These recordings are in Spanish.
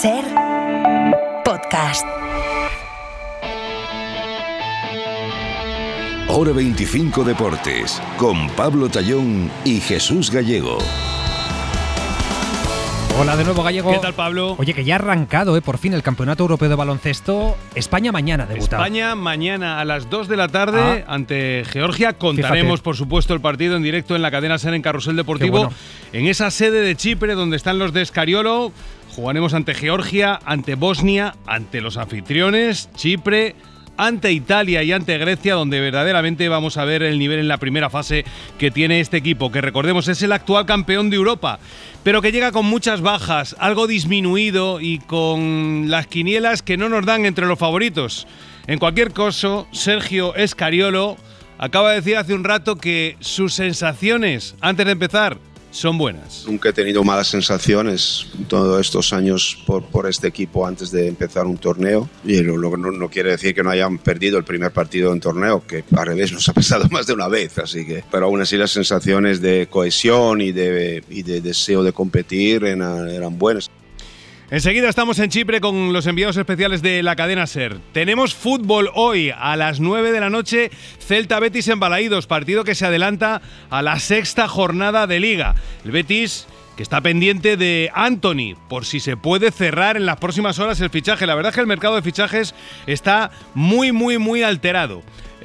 Ser podcast. Hora 25 Deportes, con Pablo Tallón y Jesús Gallego. Hola de nuevo, Gallego. ¿Qué tal, Pablo? Oye, que ya ha arrancado por fin el Campeonato Europeo de Baloncesto. España mañana debuta. España mañana a las 2 de la tarde ante Georgia. Contaremos, por supuesto, el partido en directo en la cadena SER en Carrusel Deportivo. Bueno. En esa sede de Chipre donde están los de Scariolo. Jugaremos ante Georgia, ante Bosnia, ante los anfitriones, Chipre, ante Italia y ante Grecia, donde verdaderamente vamos a ver el nivel en la primera fase que tiene este equipo, que recordemos es el actual campeón de Europa, pero que llega con muchas bajas, algo disminuido y con las quinielas que no nos dan entre los favoritos. En cualquier caso, Sergio Scariolo acaba de decir hace un rato que sus sensaciones antes de empezar son buenas. Nunca he tenido malas sensaciones todos estos años por este equipo antes de empezar un torneo, y no quiere decir que no hayan perdido el primer partido en torneo, que al revés nos ha pasado más de una vez, así que, pero aún así las sensaciones de cohesión y de deseo de competir eran buenas. Enseguida estamos en Chipre con los enviados especiales de la cadena SER. Tenemos fútbol hoy a las 9 de la noche, Celta Betis en Balaídos, partido que se adelanta a la sexta jornada de Liga. El Betis que está pendiente de Antony, por si se puede cerrar en las próximas horas el fichaje. La verdad es que el mercado de fichajes está muy alterado.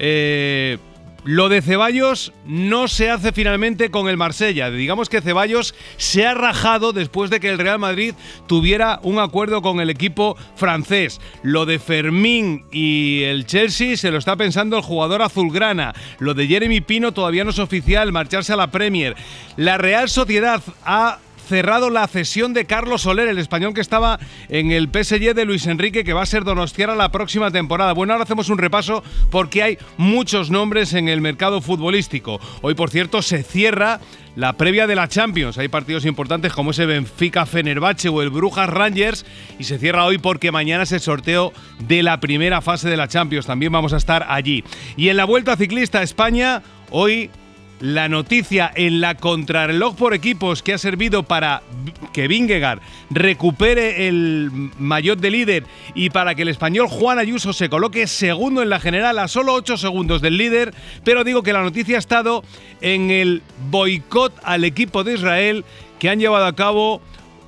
Lo de Ceballos no se hace finalmente con el Marsella. Digamos que Ceballos se ha rajado después de que el Real Madrid tuviera un acuerdo con el equipo francés. Lo de Fermín y el Chelsea se lo está pensando el jugador azulgrana. Lo de Jeremy Pino todavía no es oficial, marcharse a la Premier. La Real Sociedad ha cerrado la cesión de Carlos Soler, el español que estaba en el PSG de Luis Enrique, que va a ser donostiarra la próxima temporada. Bueno, ahora hacemos un repaso porque hay muchos nombres en el mercado futbolístico. Hoy, por cierto, se cierra la previa de la Champions. Hay partidos importantes como ese Benfica-Fenerbahce o el Brujas-Rangers, y se cierra hoy porque mañana es el sorteo de la primera fase de la Champions. También vamos a estar allí. Y en la Vuelta Ciclista a España, hoy la noticia en la contrarreloj por equipos que ha servido para que Vingegaard recupere el maillot de líder y para que el español Juan Ayuso se coloque segundo en la general a solo 8 segundos del líder. Pero digo que la noticia ha estado en el boicot al equipo de Israel que han llevado a cabo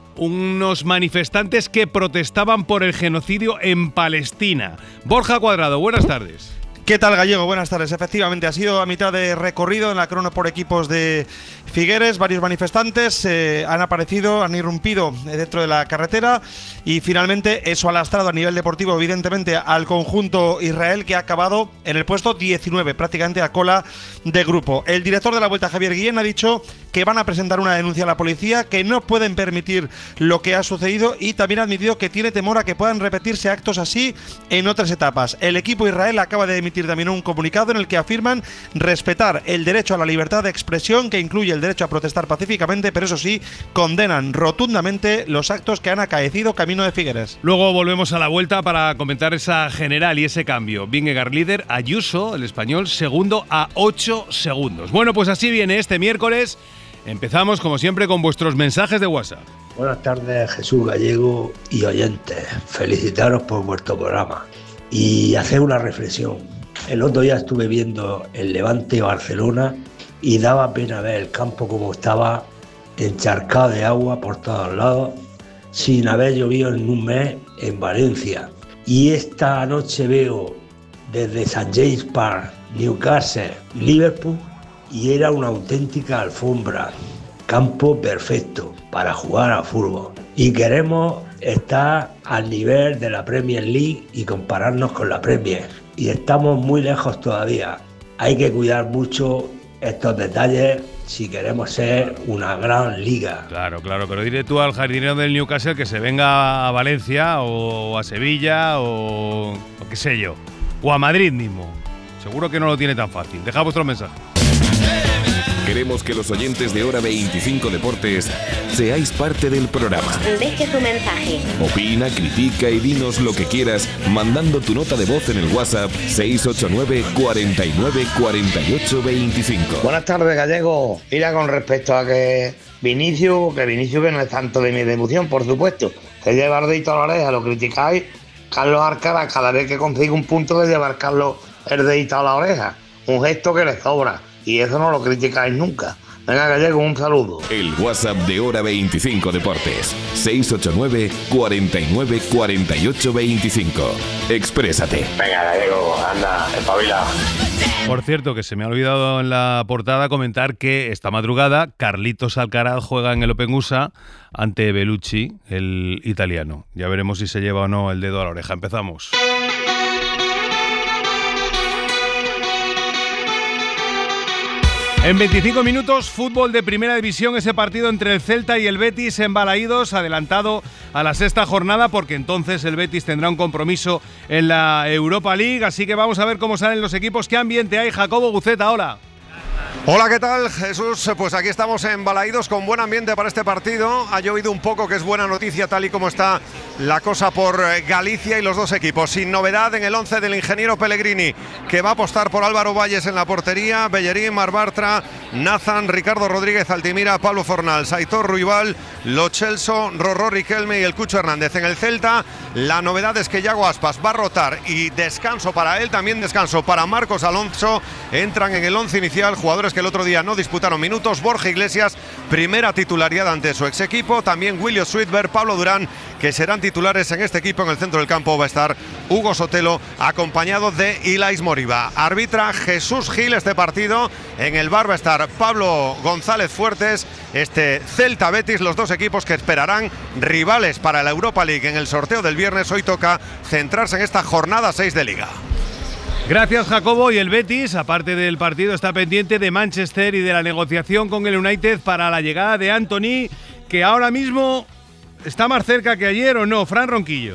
unos manifestantes que protestaban por el genocidio en Palestina. Borja Cuadrado, buenas tardes. ¿Qué tal, Gallego? Buenas tardes. Efectivamente, ha sido a mitad de recorrido en la crono por equipos de Figueres. Varios manifestantes han aparecido, han irrumpido dentro de la carretera y finalmente eso ha lastrado a nivel deportivo, evidentemente, al conjunto Israel, que ha acabado en el puesto 19, prácticamente a cola de grupo. El director de la Vuelta, Javier Guillén, ha dicho que van a presentar una denuncia a la policía, que no pueden permitir lo que ha sucedido, y también ha admitido que tiene temor a que puedan repetirse actos así en otras etapas. El equipo Israel acaba de emitir también un comunicado en el que afirman respetar el derecho a la libertad de expresión, que incluye el derecho a protestar pacíficamente, pero eso sí, condenan rotundamente los actos que han acaecido camino de Figueres. Luego volvemos a la Vuelta para comentar esa general y ese cambio. Vingegaard líder, Ayuso, el español, segundo a 8 segundos. Bueno, pues así viene este miércoles. Empezamos, como siempre, con vuestros mensajes de WhatsApp. Buenas tardes, Jesús Gallego y oyentes. Felicitaros por vuestro programa y hacer una reflexión. El otro día estuve viendo el Levante-Barcelona y daba pena ver el campo como estaba encharcado de agua por todos lados, sin haber llovido en un mes en Valencia. Y esta noche veo desde St. James Park, Newcastle, Liverpool, y era una auténtica alfombra. Campo perfecto para jugar a fútbol. Y queremos estar al nivel de la Premier League y compararnos con la Premier. Y estamos muy lejos todavía. Hay que cuidar mucho estos detalles si queremos ser una gran liga. Claro, pero dile tú al jardinero del Newcastle que se venga a Valencia o a Sevilla o qué sé yo, o a Madrid mismo. Seguro que no lo tiene tan fácil. Deja vuestro mensaje. Queremos que los oyentes de Hora 25 Deportes seáis parte del programa. Deje tu mensaje. Opina, critica y dinos lo que quieras mandando tu nota de voz en el WhatsApp 689 49 48 25. Buenas tardes, Gallego. Mira, con respecto a que Vinicius que no es tanto de mi devoción, por supuesto, se lleva el dedito a la oreja, lo criticáis. Carlos Alcaraz, cada vez que consigue un punto, de llevar Carlos el dedito a la oreja. Un gesto que le sobra. Y eso no lo criticáis nunca. Venga, Gallego, un saludo. El WhatsApp de Hora 25 Deportes. 689 49 48 25. Exprésate. Venga, Gallego, anda, espabila. Por cierto, que se me ha olvidado en la portada comentar que esta madrugada Carlitos Alcaraz juega en el Open USA ante Bellucci, el italiano. Ya veremos si se lleva o no el dedo a la oreja. Empezamos. En 25 minutos, fútbol de primera división, ese partido entre el Celta y el Betis en Balaídos, adelantado a la sexta jornada, porque entonces el Betis tendrá un compromiso en la Europa League, así que vamos a ver cómo salen los equipos. ¿Qué ambiente hay? Jacobo Buceta, hola. Hola, ¿qué tal, Jesús? Pues aquí estamos en Balaídos con buen ambiente para este partido. Ha llovido un poco, que es buena noticia tal y como está la cosa por Galicia y los dos equipos. Sin novedad en el 11 del ingeniero Pellegrini, que va a apostar por Álvaro Valles en la portería, Bellerín, Marc Bartra, Nazan, Ricardo Rodríguez, Altimira, Pablo Fornals, Aitor Ruibal, Lo Celso, Rorró Riquelme y el Cucho Hernández. En el Celta, la novedad es que Yago Aspas va a rotar y descanso para él, también descanso para Marcos Alonso. Entran en el 11 inicial jugadores que el otro día no disputaron minutos. Borja Iglesias, primera titularidad ante su ex equipo. También William Sweetberg, Pablo Durán, que serán titulares en este equipo. En el centro del campo va a estar Hugo Sotelo, acompañado de Ilais Moriba. Arbitra Jesús Gil este partido. En el bar va a estar Pablo González Fuertes. Este Celta Betis, los dos equipos que esperarán rivales para la Europa League en el sorteo del viernes. Hoy toca centrarse en esta jornada 6 de Liga. Gracias, Jacobo. Y el Betis, aparte del partido, está pendiente de Manchester y de la negociación con el United para la llegada de Anthony, que ahora mismo está más cerca que ayer, ¿o no? Fran Ronquillo.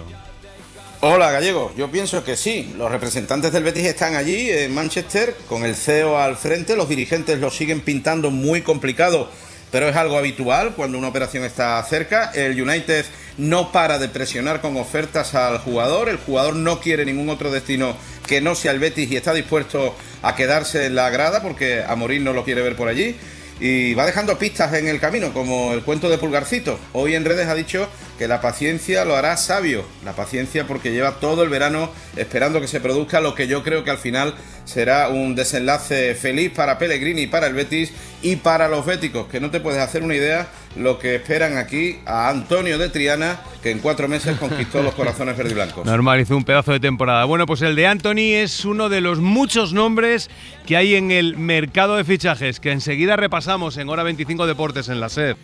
Hola, Gallego. Yo pienso que sí. Los representantes del Betis están allí en Manchester con el CEO al frente. Los dirigentes lo siguen pintando muy complicado, pero es algo habitual cuando una operación está cerca. El United no para de presionar con ofertas al jugador. El jugador no quiere ningún otro destino que no sea el Betis y está dispuesto a quedarse en la grada porque Amorín no lo quiere ver por allí. Y va dejando pistas en el camino, como el cuento de Pulgarcito. Hoy en redes ha dicho que la paciencia lo hará sabio. La paciencia porque lleva todo el verano esperando que se produzca lo que yo creo que al final será un desenlace feliz para Pellegrini y para el Betis y para los béticos, que no te puedes hacer una idea lo que esperan aquí a Antonio de Triana, que en 4 meses conquistó los corazones verde y blancos. Normal, hizo un pedazo de temporada. Bueno, pues el de Anthony es uno de los muchos nombres que hay en el mercado de fichajes, que enseguida repasamos en Hora 25 Deportes en la SER.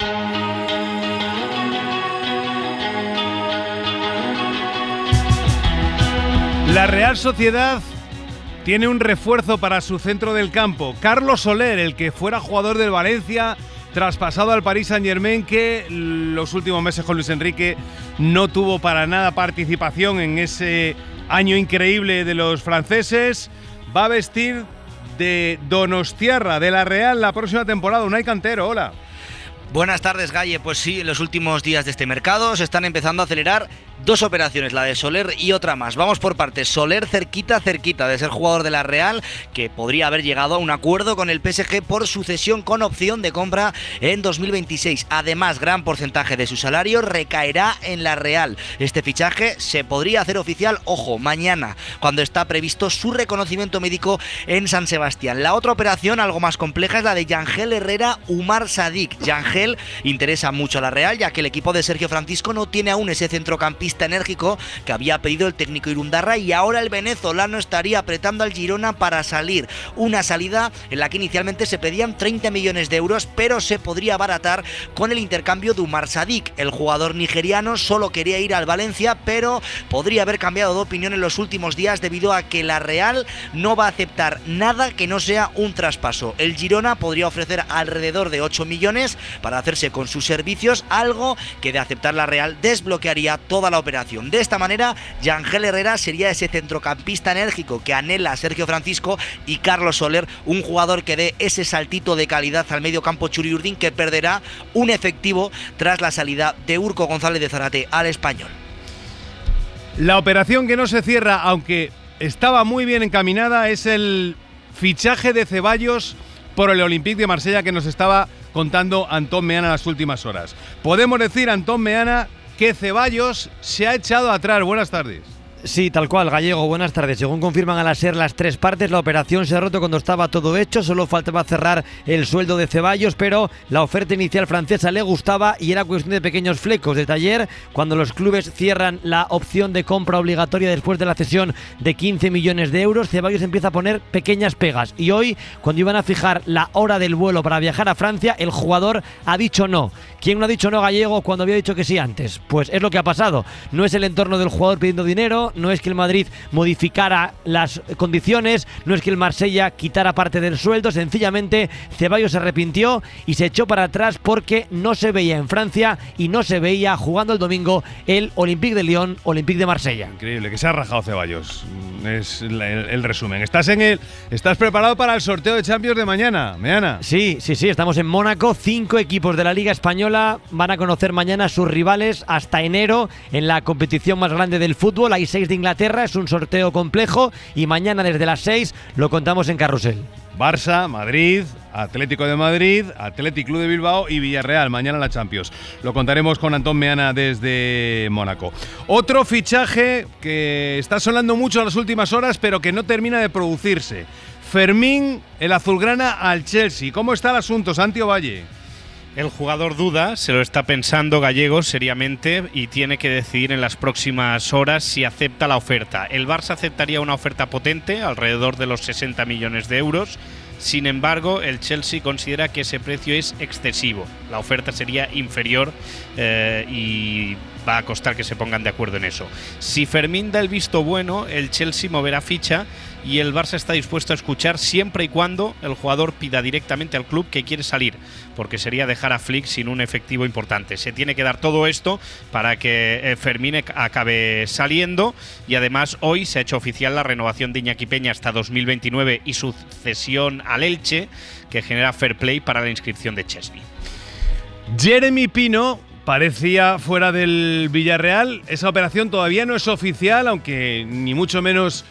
La Real Sociedad tiene un refuerzo para su centro del campo. Carlos Soler, el que fuera jugador del Valencia, traspasado al Paris Saint-Germain, que los últimos meses con Luis Enrique no tuvo para nada participación en ese año increíble de los franceses. Va a vestir de donostiarra de la Real la próxima temporada. Unai Cantero, hola. Buenas tardes, Galle. Pues sí, en los últimos días de este mercado se están empezando a acelerar 2 operaciones, la de Soler y otra más. Vamos por partes. Soler cerquita de ser jugador de la Real, que podría haber llegado a un acuerdo con el PSG por su cesión con opción de compra en 2026. Además, gran porcentaje de su salario recaerá en la Real. Este fichaje se podría hacer oficial, ojo, mañana, cuando está previsto su reconocimiento médico en San Sebastián. La otra operación, algo más compleja, es la de Yangel Herrera Umar Sadik. Yangel interesa mucho a la Real, ya que el equipo de Sergio Francisco no tiene aún ese centrocampista enérgico que había pedido el técnico Irundarra, y ahora el venezolano estaría apretando al Girona para salir. Una salida en la que inicialmente se pedían 30 millones de euros, pero se podría abaratar con el intercambio de Umar Sadik. El jugador nigeriano solo quería ir al Valencia, pero podría haber cambiado de opinión en los últimos días debido a que la Real no va a aceptar nada que no sea un traspaso. El Girona podría ofrecer alrededor de 8 millones para hacerse con sus servicios, algo que de aceptar la Real desbloquearía toda la operación. De esta manera, Yangel Herrera sería ese centrocampista enérgico que anhela Sergio Francisco, y Carlos Soler, un jugador que dé ese saltito de calidad al medio campo Churi Urdin, que perderá un efectivo tras la salida de Urco González de Zárate al Español. La operación que no se cierra, aunque estaba muy bien encaminada, es el fichaje de Ceballos por el Olympique de Marsella, que nos estaba contando Antón Meana en las últimas horas. Podemos decir, Antón Meana, que Ceballos se ha echado atrás. Buenas tardes. Sí, tal cual, Gallego, buenas tardes. Según confirman a la SER las tres partes, la operación se ha roto cuando estaba todo hecho, solo faltaba cerrar el sueldo de Ceballos, pero la oferta inicial francesa le gustaba y era cuestión de pequeños flecos. Desde ayer, cuando los clubes cierran la opción de compra obligatoria después de la cesión de 15 millones de euros, Ceballos empieza a poner pequeñas pegas. Y hoy, cuando iban a fijar la hora del vuelo para viajar a Francia, el jugador ha dicho no. ¿Quién no ha dicho no, Gallego, cuando había dicho que sí antes? Pues es lo que ha pasado. No es el entorno del jugador pidiendo dinero, no es que el Madrid modificara las condiciones, no es que el Marsella quitara parte del sueldo, sencillamente Ceballos se arrepintió y se echó para atrás porque no se veía en Francia y no se veía jugando el domingo el Olympique de Lyon, Olympique de Marsella. Increíble, que se ha rajado Ceballos. Es el resumen. ¿Estás preparado para el sorteo de Champions de mañana, Meana? Sí, estamos en Mónaco. 5 equipos de la Liga Española van a conocer mañana a sus rivales hasta enero en la competición más grande del fútbol. Hay 6 de Inglaterra, es un sorteo complejo y mañana desde las 6 lo contamos en Carrusel. Barça, Madrid, Atlético de Madrid, Athletic Club de Bilbao y Villarreal, mañana la Champions. Lo contaremos con Antón Meana desde Mónaco. Otro fichaje que está sonando mucho en las últimas horas, pero que no termina de producirse. Fermín, el azulgrana al Chelsea. ¿Cómo está el asunto, Santi Ovalle? El jugador duda, se lo está pensando Gallego seriamente y tiene que decidir en las próximas horas si acepta la oferta. El Barça aceptaría una oferta potente, alrededor de los 60 millones de euros. Sin embargo, el Chelsea considera que ese precio es excesivo. La oferta sería inferior y va a costar que se pongan de acuerdo en eso. Si Fermín da el visto bueno, el Chelsea moverá ficha y el Barça está dispuesto a escuchar siempre y cuando el jugador pida directamente al club que quiere salir, porque sería dejar a Flick sin un efectivo importante. Se tiene que dar todo esto para que Fermín acabe saliendo y además hoy se ha hecho oficial la renovación de Iñaki Peña hasta 2029 y su cesión al Elche, que genera fair play para la inscripción de Chesney. Jeremy Pino parecía fuera del Villarreal. Esa operación todavía no es oficial, aunque ni mucho menos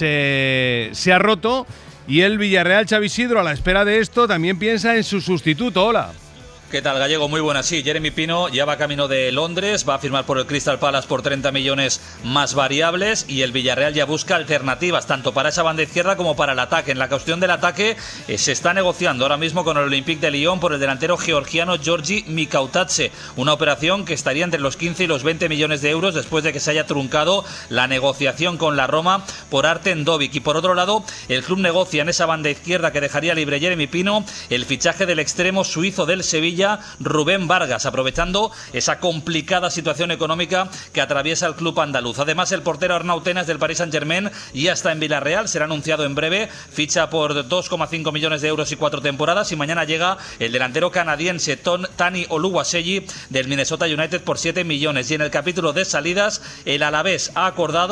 se ha roto. Y el Villarreal, Xavi Sidro, a la espera de esto, también piensa en su sustituto. Hola. ¿Qué tal, Gallego? Muy buenas. Sí, Jeremy Pino ya va camino de Londres, va a firmar por el Crystal Palace por 30 millones más variables y el Villarreal ya busca alternativas tanto para esa banda izquierda como para el ataque. En la cuestión del ataque se está negociando ahora mismo con el Olympique de Lyon por el delantero georgiano Georgi Mikautadze, una operación que estaría entre los 15 y los 20 millones de euros después de que se haya truncado la negociación con la Roma por Artem Dovik. Y por otro lado, el club negocia en esa banda izquierda que dejaría libre Jeremy Pino el fichaje del extremo suizo del Sevilla, Rubén Vargas, aprovechando esa complicada situación económica que atraviesa el club andaluz. Además, el portero Arnau Tenas del Paris Saint-Germain ya está en Villarreal, será anunciado en breve, ficha por 2,5 millones de euros y 4 temporadas, y mañana llega el delantero canadiense Tani Oluwaseyi del Minnesota United por 7 millones. Y en el capítulo de salidas, el Alavés ha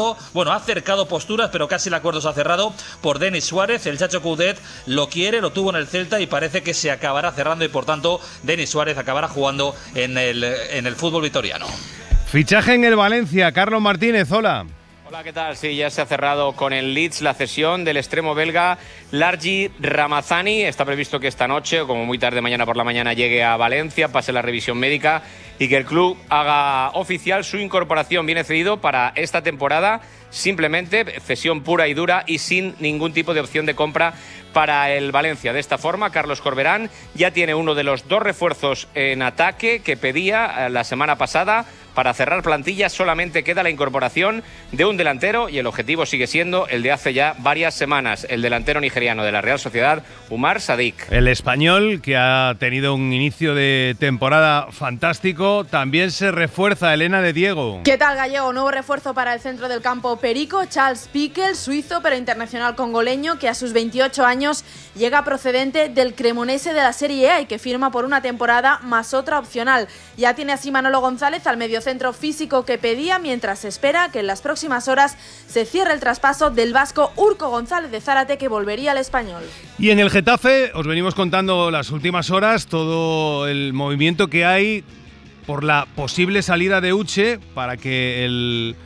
acercado posturas, pero casi el acuerdo se ha cerrado por Denis Suárez. El Chacho Coudet lo quiere, lo tuvo en el Celta y parece que se acabará cerrando y por tanto Denis Suárez acabará jugando en el fútbol vitoriano. Fichaje en el Valencia, Carlos Martínez, hola. Hola, ¿qué tal? Sí, ya se ha cerrado con el Leeds la cesión del extremo belga Largi Ramazani. Está previsto que esta noche, o como muy tarde mañana por la mañana, llegue a Valencia, pase la revisión médica y que el club haga oficial su incorporación. Viene cedido para esta temporada, simplemente cesión pura y dura y sin ningún tipo de opción de compra para el Valencia. De esta forma, Carlos Corberán ya tiene uno de los 2 refuerzos en ataque que pedía la semana pasada. Para cerrar plantilla solamente queda la incorporación de un delantero y el objetivo sigue siendo el de hace ya varias semanas, el delantero nigeriano de la Real Sociedad, Umar Sadik. El español, que ha tenido un inicio de temporada fantástico, también se refuerza. Elena de Diego. ¿Qué tal, Gallego? Nuevo refuerzo para el centro del campo Perico, Charles Piquel, suizo pero internacional congoleño, que a sus 28 años llega procedente del Cremonese de la Serie A y que firma por una temporada más otra opcional. Ya tiene así Manolo González al mediocentro físico que pedía, mientras se espera que en las próximas horas se cierre el traspaso del vasco Urco González de Zárate, que volvería al Español. Y en el Getafe os venimos contando las últimas horas todo el movimiento que hay por la posible salida de Uche para que el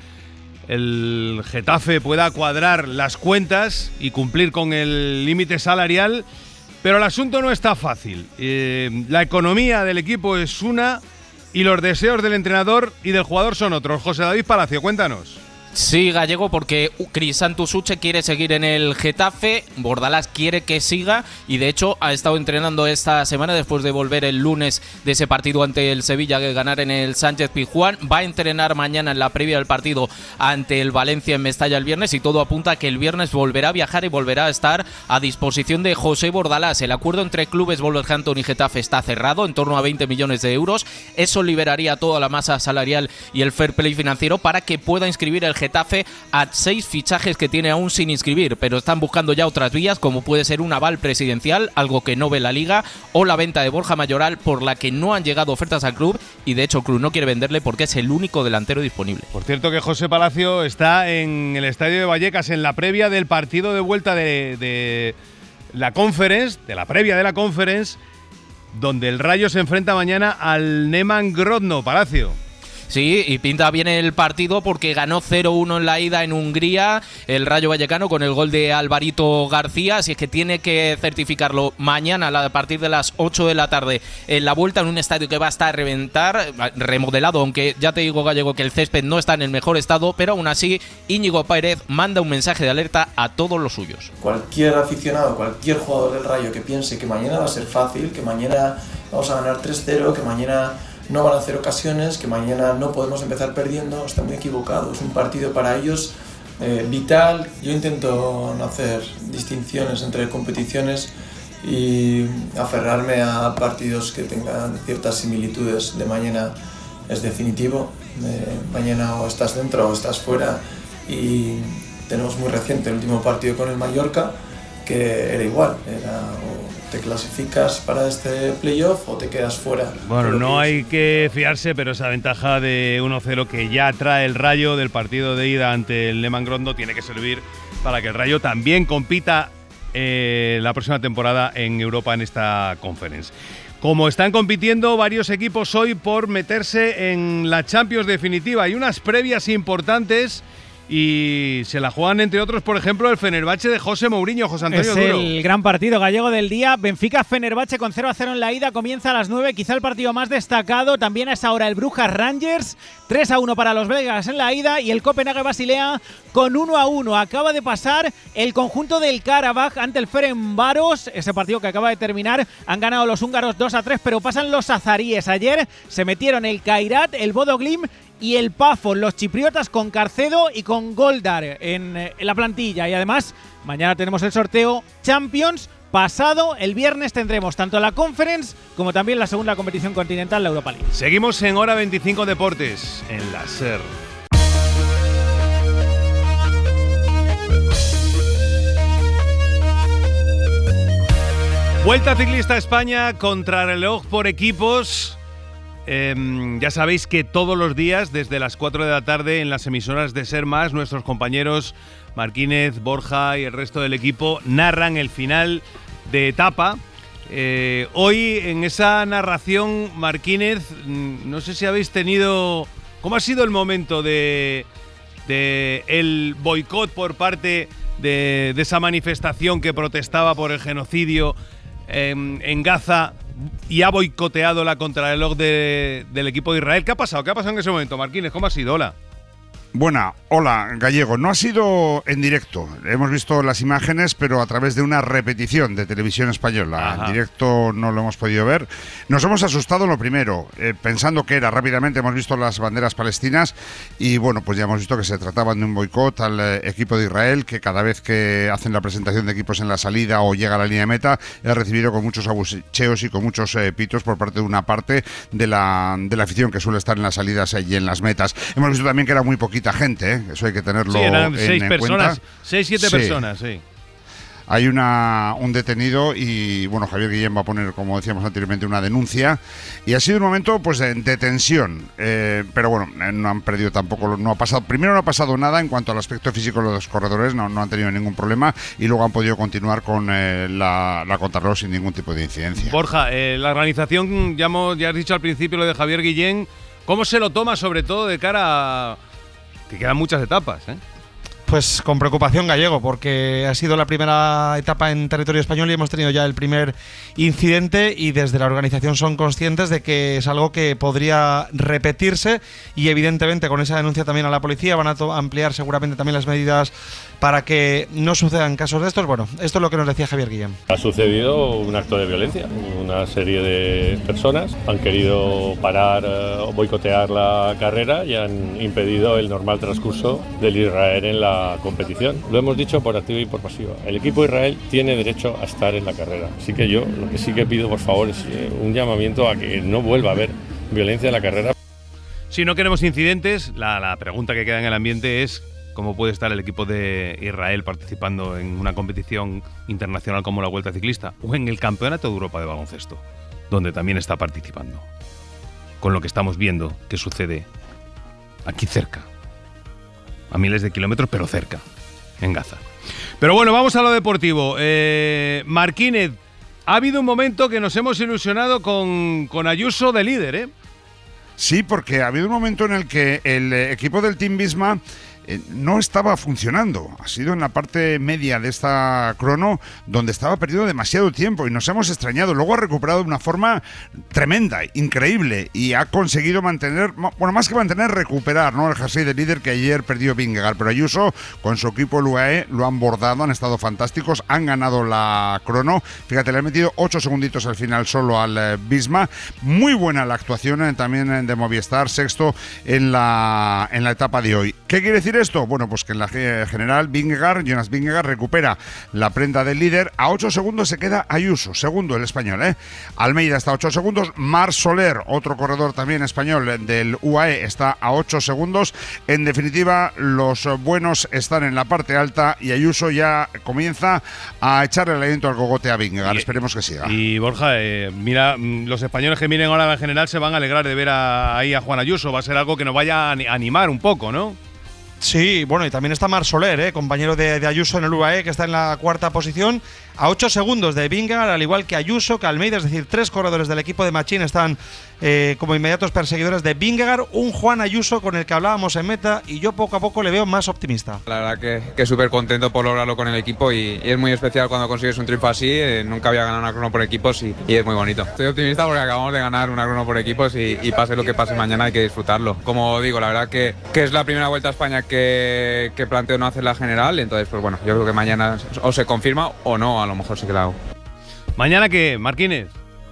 Getafe pueda cuadrar las cuentas y cumplir con el límite salarial, pero el asunto no está fácil. La economía del equipo es una y los deseos del entrenador y del jugador son otros. José David Palacio, cuéntanos. Sí, Gallego, porque Crisanto Suche quiere seguir en el Getafe, Bordalás quiere que siga y de hecho ha estado entrenando esta semana después de volver el lunes de ese partido ante el Sevilla que ganar en el Sánchez Pizjuán. Va a entrenar mañana en la previa del partido ante el Valencia en Mestalla el viernes y todo apunta a que el viernes volverá a viajar y volverá a estar a disposición de José Bordalás. El acuerdo entre clubes Wolverhampton y Getafe está cerrado, en torno a 20 millones de euros. Eso liberaría toda la masa salarial y el fair play financiero para que pueda inscribir el Getafe a 6 fichajes que tiene aún sin inscribir, pero están buscando ya otras vías, como puede ser un aval presidencial, algo que no ve la Liga, o la venta de Borja Mayoral, por la que no han llegado ofertas al club y de hecho el club no quiere venderle porque es el único delantero disponible. Por cierto que José Palacio está en el estadio de Vallecas en la previa del partido de vuelta de la Conference, de la previa de la Conference, donde el Rayo se enfrenta mañana al Neman Grodno. Palacio. Sí, y pinta bien el partido porque ganó 0-1 en la ida en Hungría el Rayo Vallecano con el gol de Alvarito García, así es que tiene que certificarlo mañana a partir de las 8 de la tarde en la vuelta en un estadio que va a estar a reventar, remodelado, aunque ya te digo, Gallego, que el césped no está en el mejor estado, pero aún así Íñigo Pérez manda un mensaje de alerta a todos los suyos. Cualquier aficionado, cualquier jugador del Rayo que piense que mañana va a ser fácil, que mañana vamos a ganar 3-0, que mañana no van a hacer ocasiones, que mañana no podemos empezar perdiendo, está muy equivocado. Es un partido para ellos vital. Yo intento no hacer distinciones entre competiciones y aferrarme a partidos que tengan ciertas similitudes. De mañana es definitivo, mañana o estás dentro o estás fuera, y tenemos muy reciente el último partido con el Mallorca, que era igual, era o te clasificas para este playoff o te quedas fuera. Bueno, no hay que fiarse, pero esa ventaja de 1-0 que ya trae el Rayo del partido de ida ante el Neman Grodno tiene que servir para que el Rayo también compita la próxima temporada en Europa en esta Conference. Como están compitiendo varios equipos hoy por meterse en la Champions definitiva, hay unas previas importantes y se la juegan, entre otros, por ejemplo, el Fenerbahce de José Mourinho. José Antonio Duro. Es el gran partido gallego del día. Benfica-Fenerbahce con 0-0 en la ida. Comienza a las 9, quizá el partido más destacado. También a esa hora el Brujas-Rangers. 3-1 para los belgas en la ida. Y el Copenhague-Basilea con 1-1. Acaba de pasar el conjunto del Karabaj ante el Ferencváros. Ese partido que acaba de terminar. Han ganado los húngaros 2-3, pero pasan los azaríes. Ayer se metieron el Kairat, el Bodo Glimt y el Pafos, los chipriotas con Carcedo y con Goldar en la plantilla. Y además, mañana tenemos el sorteo Champions. Pasado, el viernes, tendremos tanto la Conference como también la segunda competición continental, la Europa League. Seguimos en Hora 25 Deportes, en la SER. Vuelta Ciclista a España, contrarreloj por equipos. Ya sabéis que todos los días, desde las 4 de la tarde, en las emisoras de Ser Más, nuestros compañeros Marquínez, Borja y el resto del equipo narran el final de etapa. Hoy, en esa narración, Marquínez, no sé si habéis tenido... ¿Cómo ha sido el momento de el boicot por parte de esa manifestación que protestaba por el genocidio en Gaza y ha boicoteado la contrarreloj del equipo de Israel? ¿Qué ha pasado? ¿Qué ha pasado en ese momento, Marquínez? ¿Cómo ha sido? Hola. Hola, Gallego. No ha sido en directo. Hemos visto las imágenes, pero a través de una repetición de Televisión Española. Ajá. En directo no lo hemos podido ver. Nos hemos asustado lo primero, pensando que era. Rápidamente hemos visto las banderas palestinas y, bueno, pues ya hemos visto que se trataban de un boicot al equipo de Israel, que cada vez que hacen la presentación de equipos en la salida o llega a la línea de meta, es recibido con muchos abucheos y con muchos pitos por parte de una parte de la afición que suele estar en las salidas y en las metas. Hemos visto también que era muy poquita gente, eso hay que tenerlo eran en cuenta. 6-7 personas, sí. Hay un detenido y, bueno, Javier Guillén va a poner, como decíamos anteriormente, una denuncia. Y ha sido un momento, pues, de tensión. Pero, bueno, no han perdido tampoco, no ha pasado. Primero no ha pasado nada en cuanto al aspecto físico de los corredores, no han tenido ningún problema. Y luego han podido continuar con la contrarreloj sin ningún tipo de incidencia. Borja, la organización, ya has dicho al principio lo de Javier Guillén, ¿cómo se lo toma, sobre todo de cara a que quedan muchas etapas, Pues con preocupación, Gallego, porque ha sido la primera etapa en territorio español y hemos tenido ya el primer incidente, y desde la organización son conscientes de que es algo que podría repetirse, y evidentemente con esa denuncia también a la policía van a ampliar seguramente también las medidas para que no sucedan casos de estos. Bueno, esto es lo que nos decía Javier Guillén. Ha sucedido un acto de violencia. Una serie de personas han querido parar o boicotear la carrera y han impedido el normal transcurso del Israel en la competición. Lo hemos dicho por activa y por pasiva. El equipo Israel tiene derecho a estar en la carrera. Así que yo lo que sí que pido, por favor, es un llamamiento a que no vuelva a haber violencia en la carrera. Si no queremos incidentes, la pregunta que queda en el ambiente es cómo puede estar el equipo de Israel participando en una competición internacional como la Vuelta Ciclista o en el Campeonato de Europa de baloncesto, donde también está participando, con lo que estamos viendo que sucede aquí cerca, a miles de kilómetros, pero cerca, en Gaza. Pero bueno, vamos a lo deportivo. Marquínez, ha habido un momento que nos hemos ilusionado con Ayuso de líder, ¿eh? Sí, porque ha habido un momento en el que el equipo del Team Visma no estaba funcionando. Ha sido en la parte media de esta crono donde estaba perdiendo demasiado tiempo y nos hemos extrañado. Luego ha recuperado de una forma tremenda, increíble, y ha conseguido mantener, bueno, más que mantener, recuperar, ¿no?, el jersey de líder que ayer perdió Vingegaard. Pero Ayuso con su equipo el UAE lo han bordado, han estado fantásticos, han ganado la crono. Fíjate, le han metido 8 segunditos al final solo al Visma. Muy buena la actuación también de Movistar, sexto en la etapa de hoy. ¿Qué quiere decir esto? Bueno, pues que en la general Jonas Vingegaard recupera la prenda del líder. A 8 segundos se queda Ayuso, segundo el español, Almeida está a 8 segundos. Marc Soler, otro corredor también español del UAE, está a 8 segundos. En definitiva, los buenos están en la parte alta y Ayuso ya comienza a echarle el aliento al cogote a Vingegaard. Esperemos que siga. Y Borja, mira, los españoles que miren ahora la general se van a alegrar de ver ahí a Juan Ayuso. Va a ser algo que nos vaya a animar un poco, ¿no? Sí, bueno, y también está Marc Soler, compañero de Ayuso en el UAE, que está en la cuarta posición, a 8 segundos de Vingegaard, al igual que Ayuso, que Almeida, es decir, 3 corredores del equipo de Machín están como inmediatos perseguidores de Vingegaard. Un Juan Ayuso con el que hablábamos en meta, y yo poco a poco le veo más optimista. La verdad que súper contento por lograrlo con el equipo, y es muy especial cuando consigues un triunfo así. Nunca había ganado una crono por equipos y es muy bonito. Estoy optimista porque acabamos de ganar una crono por equipos y pase lo que pase mañana hay que disfrutarlo. Como digo, la verdad que es la primera Vuelta a España que planteo no hacer la general, entonces pues bueno, yo creo que mañana o se confirma o no, a lo mejor sí que la hago. ¿Mañana qué, Marquínez?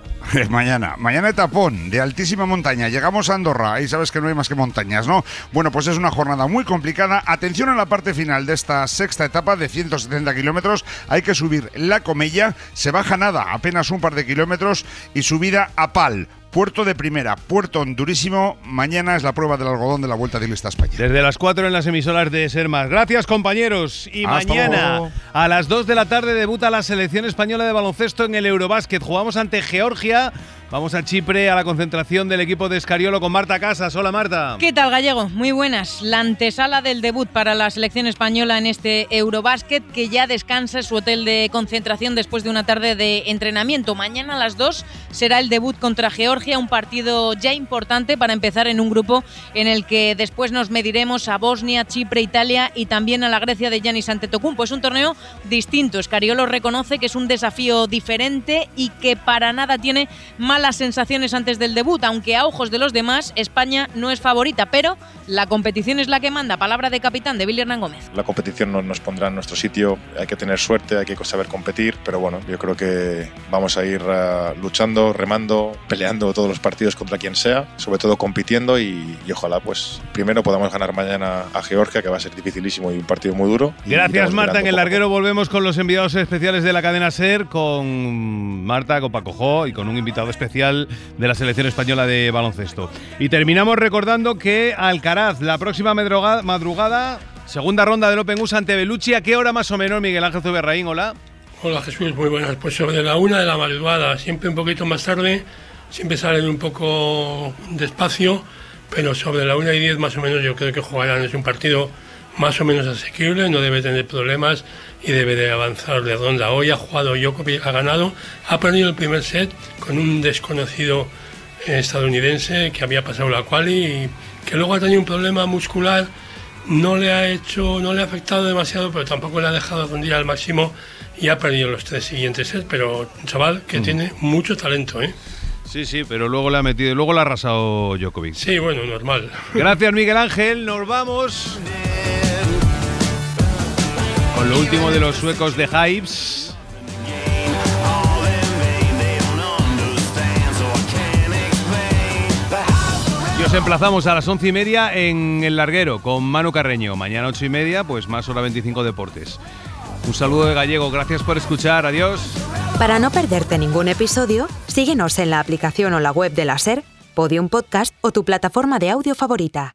Mañana etapón de altísima montaña. Llegamos a Andorra, ahí sabes que no hay más que montañas, ¿no? Bueno, pues es una jornada muy complicada. Atención a la parte final de esta sexta etapa de 170 kilómetros. Hay que subir la Comella, se baja nada, apenas un par de kilómetros, y subida a Pal. Puerto de primera, puerto durísimo. Mañana es la prueba del algodón de la Vuelta Ciclista a España. Desde las 4 en las emisoras de Ser Más. Gracias, compañeros. Y hasta mañana luego. A las 2 de la tarde debuta la selección española de baloncesto en el Eurobásquet. Jugamos ante Georgia. Vamos a Chipre a la concentración del equipo de Escariolo con Marta Casas. Hola, Marta. ¿Qué tal, Gallego? Muy buenas. La antesala del debut para la selección española en este Eurobásquet, que ya descansa en su hotel de concentración después de una tarde de entrenamiento. Mañana a las 2 será el debut contra Georgia, un partido ya importante para empezar en un grupo en el que después nos mediremos a Bosnia, Chipre, Italia y también a la Grecia de Giannis Antetokounmpo. Es un torneo distinto. Escariolo reconoce que es un desafío diferente y que para nada tiene malas sensaciones antes del debut, aunque a ojos de los demás España no es favorita, pero la competición es la que manda. Palabra de capitán de Billy Hernán Gómez. La competición nos pondrá en nuestro sitio, hay que tener suerte, hay que saber competir, pero bueno, yo creo que vamos a ir luchando, remando, peleando todos los partidos contra quien sea, sobre todo compitiendo y ojalá pues primero podamos ganar mañana a Georgia, que va a ser dificilísimo y un partido muy duro. Gracias, Marta. En el larguero volvemos con los enviados especiales de la cadena SER, con Marta, con Paco Jo y con un invitado especial de la selección española de baloncesto. Y terminamos recordando que Alcaraz, la próxima madrugada, segunda ronda del Open USA ante Bellucci. ¿A qué hora más o menos, Miguel Ángel Zuberraín? Hola. Hola, Jesús, muy buenas. Pues sobre la 1 de la madrugada, siempre un poquito más tarde, siempre salen un poco despacio, pero sobre la 1:10 más o menos yo creo que jugarán. Es un partido más o menos asequible, no debe tener problemas y debe de avanzar de ronda. Hoy ha jugado Djokovic, ha ganado, ha perdido el primer set con un desconocido estadounidense que había pasado la quali y que luego ha tenido un problema muscular no le ha afectado demasiado, pero tampoco le ha dejado rendir al máximo y ha perdido los 3 siguientes sets, pero un chaval que tiene mucho talento, ¿eh? Sí, pero luego le ha metido, luego le ha arrasado Djokovic. Sí, bueno, normal. Gracias, Miguel Ángel. Nos vamos con lo último de los suecos de Hypes. Y os emplazamos a las 11:30 en El Larguero con Manu Carreño. Mañana 8:30, pues más hora 25 Deportes. Un saludo de Gallego, gracias por escuchar, adiós. Para no perderte ningún episodio, síguenos en la aplicación o la web de la SER, Podium Podcast o tu plataforma de audio favorita.